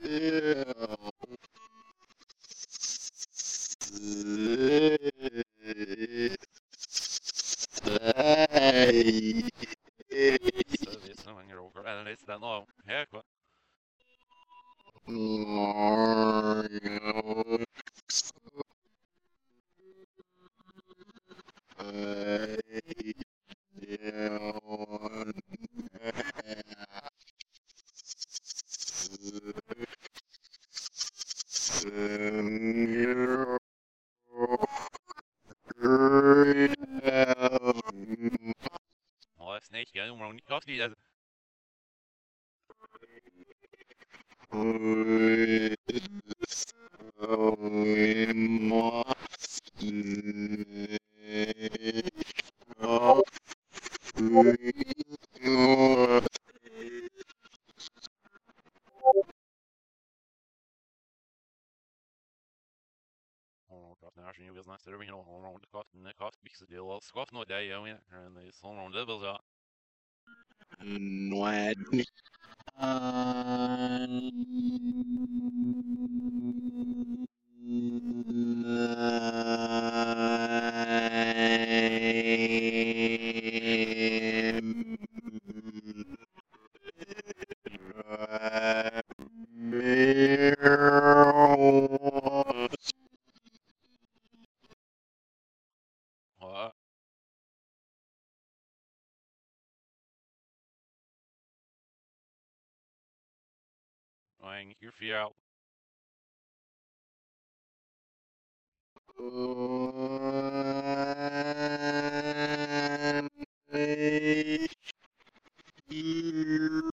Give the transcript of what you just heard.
Så visst, man råkar den listan av här kvar. Ja, snake, jag undrar om ni kan skriva. Наши невозможно терминал, он каст бикс делал скаф, но да я вин, и сон он дебил за. Nwad. Ja, jag är fyra.